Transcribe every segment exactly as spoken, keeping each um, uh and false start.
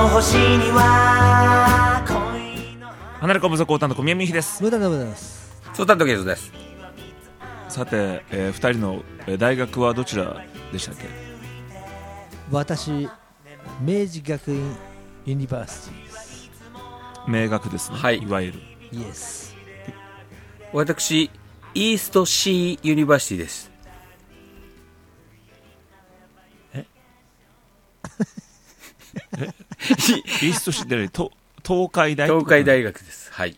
の星には恋の離れ小細コータンの小宮美希です。 無駄でございます。 そうたんとけずです。 さて、えー、ふたりの、えー、大学はどちらでしたっけ？ 私、明治学院ユニバーシティです。 明学ですね、 はい、 いわゆる。 イエス。 私、イーストシーユニバーシティです。 ええイーストシーって東海大東海大学です。はい。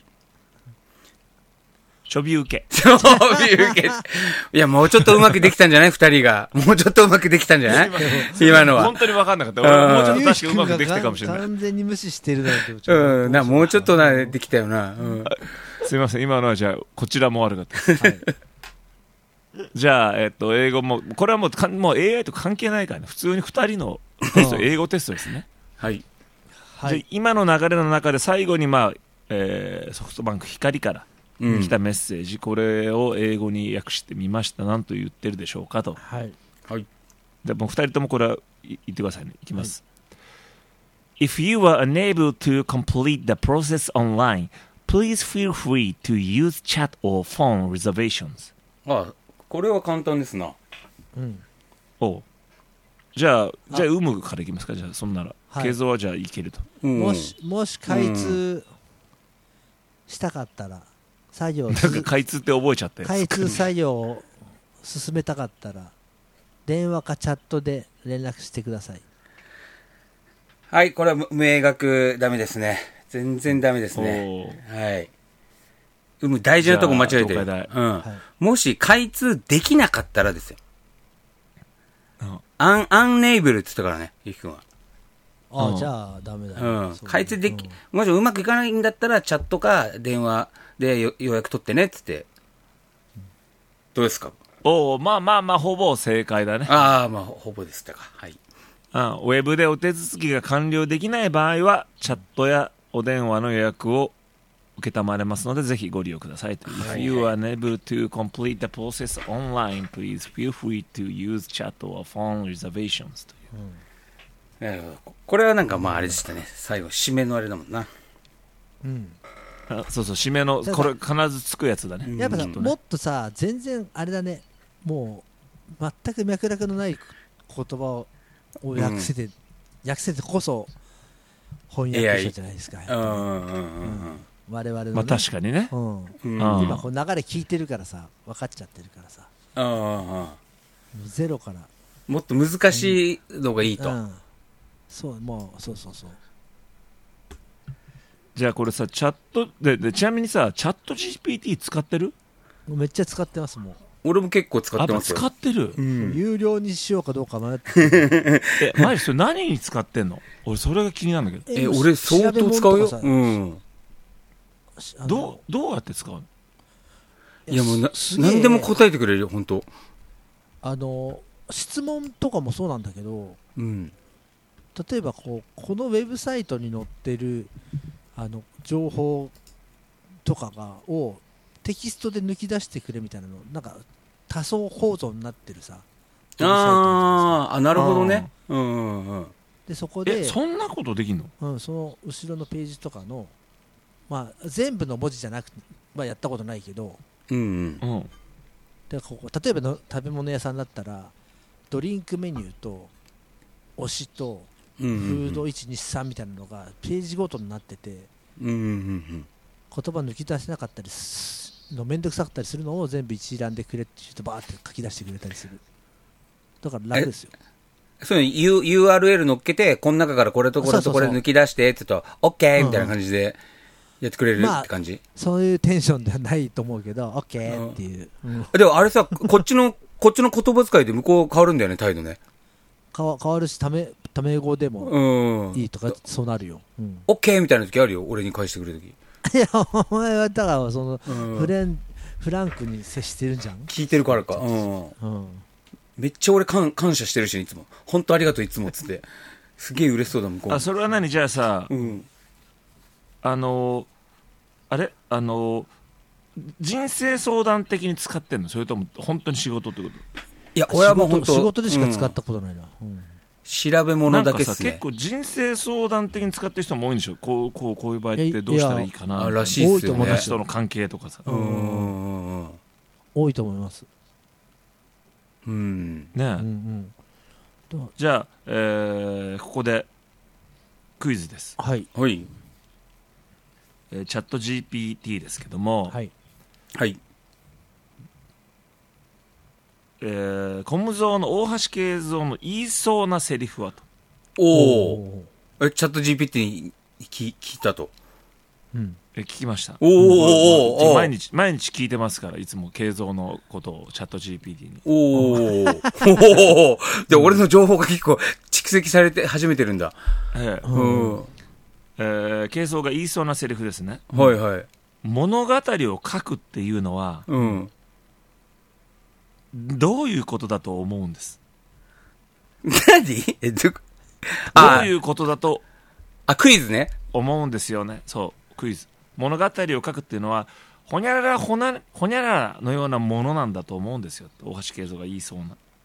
ちょび受け。 ちょび受け。いや、もうちょっとうまくできたんじゃない二人が。もうちょっとうまくできたんじゃない今のは。 本当に分かんなかった。俺もうちょっと確かうまくできたかもしれない。 完全に無視してるなって。 うん、な、もうちょっとな、できたよな。うん、 すいません、今のはじゃあ、こちらも悪かったです。はい、じゃあ、えっと、英語も、これはもうか、もう エーアイ と関係ないからね。普通に二人のテスト、英語テストですね。 はい。 はい、 じゃ今の流れの中で最後に、まあ、えー、ソフトバンク光から、来たメッセージ、これを英語に訳してみました。何と言ってるでしょうかと。 はい。 はい。 でもうふたりともこれは言ってくださいね。いきます。はい、If you were unable to complete the process online, please feel free to use chat or phone reservations. ああ、これは簡単ですな。 うん。 おう。じゃあ、じゃあ、有無からいきますか。じゃあ、そんなら。慶三はじゃあいけると。 うん、もし、もし開通したかったら、作業なんか開通って覚えちゃったやつ。 開通作業を進めたかったら電話かチャットで連絡してください。 はい、これは明学ダメですね。全然ダメですね。はい。うむ、大事なとこ間違えてる。うん、はい、もし開通できなかったらですよ。アン、アンネイブルって言ったからね、ゆきくんは。 ああ、うん、じゃあダメだ、ね。 うん。開通でき、うん、もしうまくいかないんだったらチャットか電話で予約取ってねっつって。どうですか？ おお、まあまあまあ、ほぼ正解だね。 ああ、まあ、ほぼですか。はい。 うん、ウェブでお手続きが完了できない場合は、チャットやお電話の予約を受けたまれますので、ぜひご利用くださいと。はい、If you are unable to complete the process online, please feel free to use chat or phone reservations という。うんなるほど。これはなんかまああれでしたね。最後、締めのあれだもんな。 うん。 あそうそう、締めの、これ必ずつくやつだね。 やっぱさ、もっとさ、全然あれだね、もう、全く脈絡のない言葉を訳せて、うん、訳せてこそ翻訳者じゃないですか。うんうんうんうん。我々の、ね。 まあ確かにね。 うん。うん、今こう流れ聞いてるからさ、分かっちゃってるからさ。 うんうん。 ゼロから。 もっと難しいのがいいと。うんうんそう、もう、そうそうそう。 じゃあこれさ、チャットで、でちなみにさ、チャット ジーピーティー 使ってる？ めっちゃ使ってますもん。 俺も結構使ってますよ。 使ってる、 うん、有料にしようかどうか迷ってえ、マジそれ何に使ってんの？俺それが気になるんだけど。 え、俺相当使うよ。うん。 どう、どうやって使うの？ いやもうな、何でも答えてくれるよ、本当。 あの、質問とかもそうなんだけど、 うん。 例えばこうこのウェブサイトに載ってるあの情報とかがをテキストで抜き出してくれみたいなのなんか多層構造になってるさああなるほどねうんうんうんでそこでえそんなことできんの？ うん、その後ろのページとかのまあ全部の文字じゃなくてはやったことないけどうんうんでここ例えばの食べ物屋さんだったらドリンクメニューと推しとフードいちにさんみたいなのがページごとになってて、 うんうんうん、 言葉抜き出せなかったりのめんどくさかったりするのを全部一覧でくれって言うとバーって書き出してくれたりするだから楽ですよ。 そういう ユーアールエル 乗っけてこの中からこれとこれとこれ抜き出してって言うと OK みたいな感じでやってくれるって感じ、まあ、 そういうテンションではないと思うけど OK っていう、うん、 でもあれさこっちのこっちの言葉遣いで向こう変わるんだよね態度ね変わ、変わるしためタメ語でもいいとか、うん、そうなるよ、うん、 OK みたいな時あるよ俺に返してくれる時いやお前はだからその、うん、フレンフランクに接してるんじゃん聞いてるからか、うんうん、めっちゃ俺感感謝してるしいつも本当ありがとういつもっつってすげえ嬉しそうだ向こうあそれは何じゃあさ、うん、あのあれあの人生相談的に使ってんのそれとも本当に仕事ってこと？ いや俺はもう本当仕事でしか使ったことないな、うんうん、 調べ物だけっすね。 なんかさ、結構人生相談的に使ってる人も多いんでしょ。こうこうこういう場合ってどうしたらいいかな。 あらしいっすよね。 友達との関係とかさ。 うんうんうん、 多いと思います。 うんねえ、うんうん、じゃあ、えー、ここでクイズです。 はい。 はい。 えー、チャット ジーピーティー ですけども、 はい。 はい。 えー、コムゾーの大橋慶三の言いそうなセリフはと。 おお。え、チャット ジーピーティー に聞いたと。 うん。え、聞きました。 おお、 うん、毎日毎日聞いてますから、いつも慶三のことをチャット ジーピーティー に。 おお。で、俺の情報が結構蓄積されて始めてるんだ。 ええ。うん。えー、慶三が言いそうなセリフですね。 はいはい。 物語を書くっていうのは、 うん。 どういうことだと思うんです。 何？え、ど、 どういうことだとあ、クイズね。 思うんですよね。そう、クイズ。物語を書くっていうのは、ほにゃららほな、ほにゃららのようなものなんだと思うんですよ。大橋慶三が言いそうな。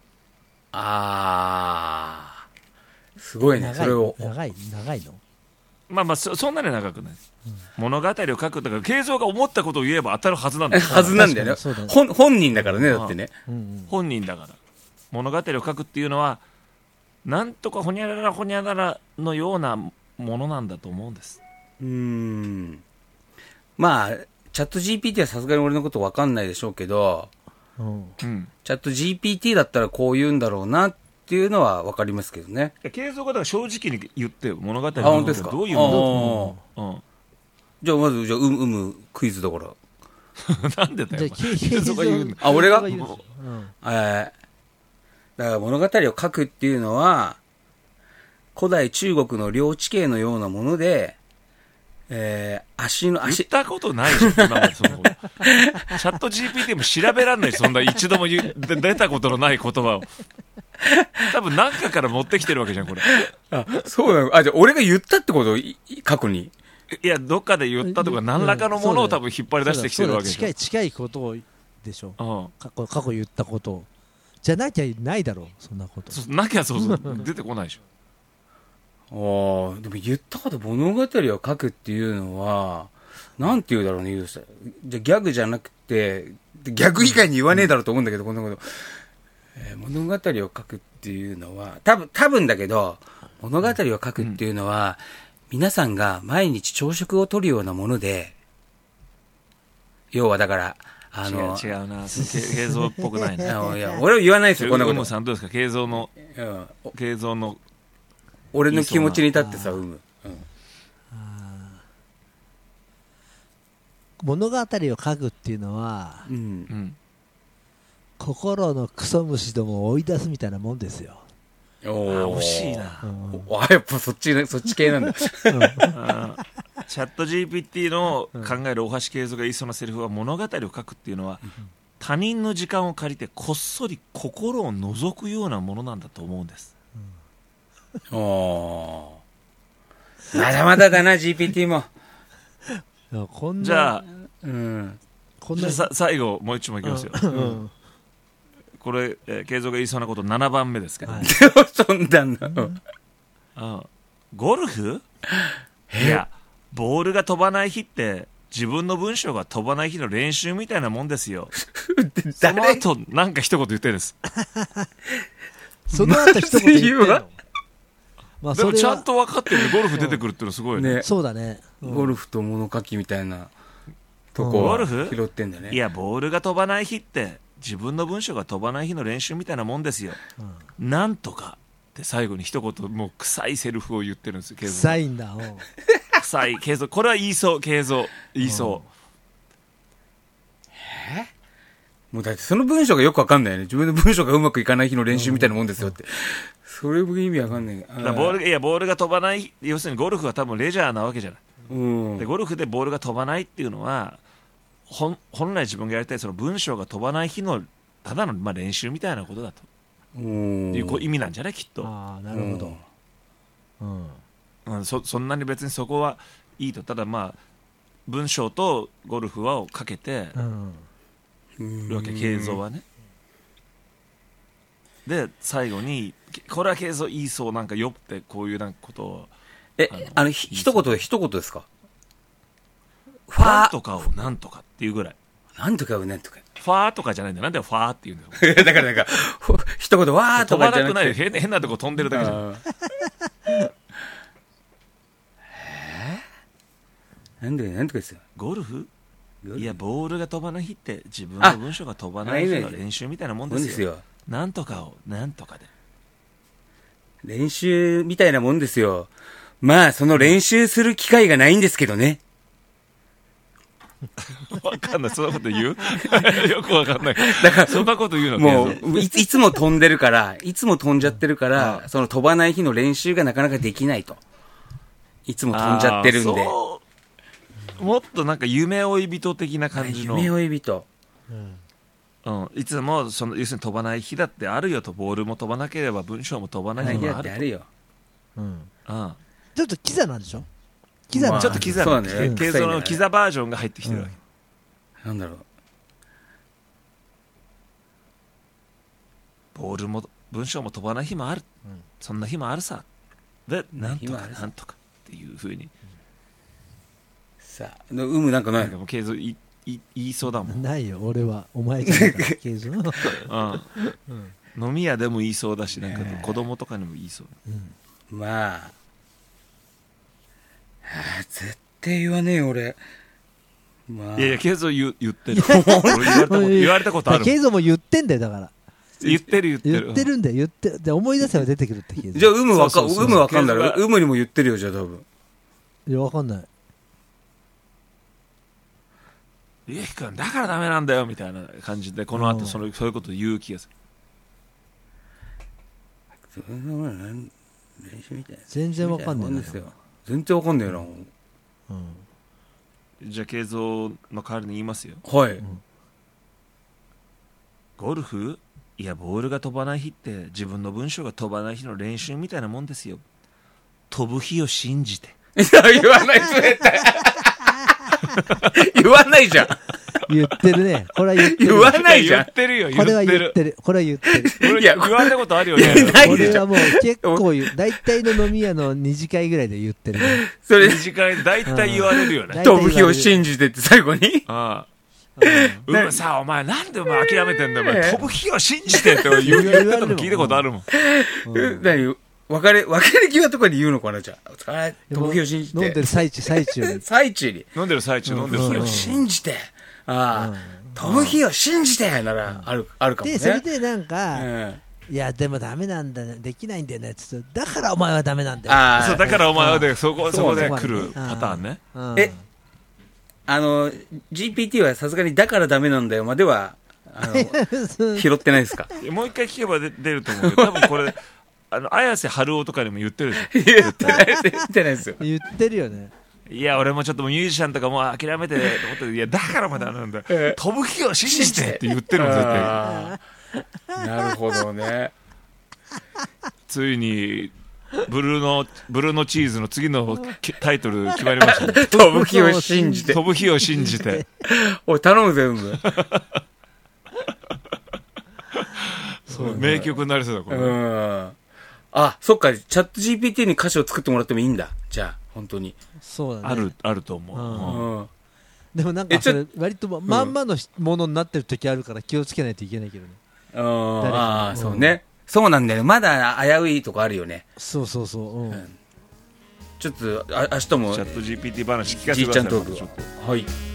あー。すごいね、それを。 長い、長いの？ まあまあ、そ, そんなに長くない、うん、物語を書くとか慶三が思ったことを言えば当たるはずなんだよ。 はずなんだよね。本, 本人だからね、だってね、 うんうん、本人だから物語を書くっていうのはなんとかほにゃららほにゃららのようなものなんだと思うんです。 うーん、まあチャット ジーピーティー はさすがに俺のこと分かんないでしょうけど、うん、チャット ジーピーティー だったらこう言うんだろうなっていうのは分かりますけどね。 慶三がだから正直に言ってよ、物語のどういうもの、うん、 じゃあまずじゃあうむうむクイズだからなんでだよ慶三が言うんだ。 あ、俺が、うん、えー、だから物語を書くっていうのは古代中国の領地形のようなもので、えー、足の足言ったことないじゃん今までそのチャット ジーピーティー も調べらんないし、そんな一度も言出たことのない言葉を多分何かから持ってきてるわけじゃんこれ。 あ、そうなの。あ、じゃあ俺が言ったってこと過去に。 いや、どっかで言ったとか何らかのものを多分引っ張り出してきてるわけでしょ。 近い近いことをでしょ、うん、過去過去言ったことをじゃなきゃないだろう、そんなこと。 そなきゃそうそう出てこないでしょ。 ああ、でも言ったこと物語を書くっていうのはなんて言うだろうね、言うとしたら。じゃあギャグじゃなくてギャグ以外に言わねえだろうと思うんだけど、こんなこと、えー、物語を書くっていうのは多分多分だけど物語を書くっていうのは、うん、皆さんが毎日朝食をとるようなもので、要はだからあの違う違うな、慶三っぽくないね。いや俺は言わないですよこんなこと。 うむさんどうですか、慶三の慶三の俺の気持ちに立ってさ、うむ、うん、 物語を書くっていうのは、うんうん、心のクソ虫どもを追い出すみたいなもんですよ。 お惜しいな、 うん、あ、やっぱそっち、そっち系なんだ、うん、チャット ジーピーティー の考える大橋慶三が言いそうなセリフは、物語を書くっていうのは、うん、他人の時間を借りてこっそり心を覗くようなものなんだと思うんです。 うん、おまだまだだなジーピーティー も。 こんなじゃあ、 うん、 こんなさ最後もう一問いきますよ、うん、これ、えー、慶三が言いそうなことななばんめですけど、はい、 そんなんな、うんうん、ゴルフいやボールが飛ばない日って自分の文章が飛ばない日の練習みたいなもんですよ。その後なんか一言言ってるんですその後一言言ってるのまあ、でもちゃんと分かってるね。ゴルフ出てくるってのすごいね。 ね、そうだね、 うん、ゴルフと物書きみたいなとこを拾ってんだね。 いやボールが飛ばない日って自分の文章が飛ばない日の練習みたいなもんですよ、うん、なんとかって最後に一言もう臭いセリフを言ってるんですよ。 臭いんだ、うん、 臭い慶三、これは言いそう、慶三言いそう、うん、 えもうだってその文章がよくわかんないよね。自分の文章がうまくいかない日の練習みたいなもんですよって、うんうん、それ僕意味わかんない。 だボールいやボールが飛ばない、要するにゴルフは多分レジャーなわけじゃない、うん、でゴルフでボールが飛ばないっていうのは本, 本来自分がやりたいその文章が飛ばない日のただの、まあ、練習みたいなことだという意味なんじゃないきっと。 ああなるほど、 うんうん、そ, そんなに別にそこはいいと。ただまあ文章とゴルフはをかけてるわけ、慶三はね。 で最後にこれはケイゾ言いそうなんかよってこういうなんかことをえあのあのひ一言で一言ですか？ ファーとかをなんとかっていうぐらいなんとかをなんとかファーとかじゃないんだよなんでファーって言うんだよだからなんか一言わーとかじゃなくて飛ばなくないよ変変なとこ飛んでるだけじゃんなんでなんとかですよゴルフゴルフいやボールが飛ばない日って自分の文章が飛ばない日の練習みたいなもんですよ。 ですよなんとかをなんとかで練習みたいなもんですよ。まあその練習する機会がないんですけどね。 わかんないそんなこと言うよくわかんないだからそんなこと言うのもうい, いつも飛んでるからいつも飛んじゃってるからその飛ばない日の練習がなかなかできないといつも飛んじゃってるんでもっとなんか夢追い人的な感じの夢追い人、 うん、いつもその要するに飛ばない日だってあるよとボールも飛ばなければ文章も飛ばない日もあるあるよ、 うん、 ああちょっとキザなんでしょキザ、まあ、 ちょっとキザなんだねケイゾのキザバージョンが入ってきてるわけ、 うん、なんだろうボールも文章も飛ばない日もある、うん、そんな日もあるさでなんとかなんとかっていうふうに、うん、 さあ有無なんかないなんかもうケイゾいい言いそうだもんないよ俺はお前じゃないからケイゾうん、 うん、飲み屋でも言いそうだしなんか子供とかにも言いそう、 うん、まあ絶対言わねえよ俺、まあ、 いやいやケイゾ 言, 言ってる俺言われたこと言われたことあるケイゾも言ってんだよだから言ってる言ってる言ってるんだよ言ってで思い出せば出てくるってケイゾじゃあ有無わか有無わかんだろ有無にも言ってるよじゃあ多分いやわかんないゆうきくんだからダメなんだよみたいな感じでこの後そのそういうこと言う気がする練習みたいな全然わかんないんですよ全然わかんないよな、 うん、じゃあケイゾの代わりに言いますよはい、うん、 ゴルフいやボールが飛ばない日って自分の文章が飛ばない日の練習みたいなもんですよ飛ぶ日を信じていや言わない絶対言わないじゃん言ってるねこれは言ってる言わないじゃん言ってるよこれは言ってるこれは言ってるいや言われたことあるよねこれはもう結構言う大体の飲み屋の二次会ぐらいで言ってる、ね、 それ二次会で大体言われるよね飛ぶ日を信じてって最後にああうん、さあお前なんでお前諦めてんだよ、お前飛ぶ日を信じてって言ってたの聞いたことあるもん、 うん、何別れ別れ際とかに言うのかなじゃあ飛ぶ日を信じて飲んでる最中最中に最中に飲んでる最中飲んでる飛ぶ日を信じてああ飛ぶ日を信じてならあるあるかもねでそれでなんか、うんいやでもダメなんだできないんだよねつってだからお前はダメなんだよあそうだからお前はでそこそこで来るパターンねえあの ジーピーティー はさすがにだからダメなんだよまではあの拾ってないですかもう一回聞けば出ると思うけど多分これあの綾瀬春夫とかにも言ってるでしょ言ってない言ってないですよ言ってるよねいや俺もちょっとミュージシャンとかもう諦めてと思っていやだからまだなんだ飛ぶ日を信じてって言ってるもん絶対なるほどねついにブルーのブルーのチーズの次のタイトル決まりましたね飛ぶ日を信じて飛ぶ日を信じておい頼む全部そう名曲になりそうだこれうんあそっかチャット ジーピーティー に歌詞を作ってもらってもいいんだじゃあ本当にそうだねあるあると思う、うんうん、でもなんかそれ割とまんまのものになってる時あるから気をつけないといけないけどね、 うん、ああそうねそうなんだよまだ危ういとこあるよねそうそうそう、うんうん、 ちょっとあ明日もチャット ジーピーティー 話聞かせてくださいじいちゃんトークはい